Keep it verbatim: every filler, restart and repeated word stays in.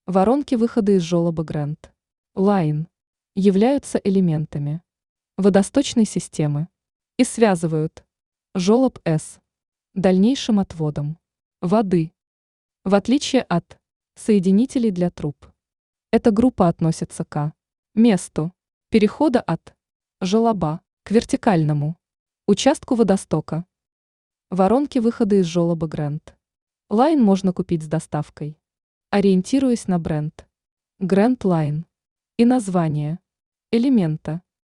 Воронки выхода из желоба Grand Line являются элементами водосточной системы и связывают желоб S дальнейшим отводом воды. В отличие от соединителей для труб, эта группа относится к месту перехода от желоба к вертикальному участку водостока. Воронки выхода из желоба Grand Line можно купить с доставкой, ориентируясь на бренд Grand Line и название элемента.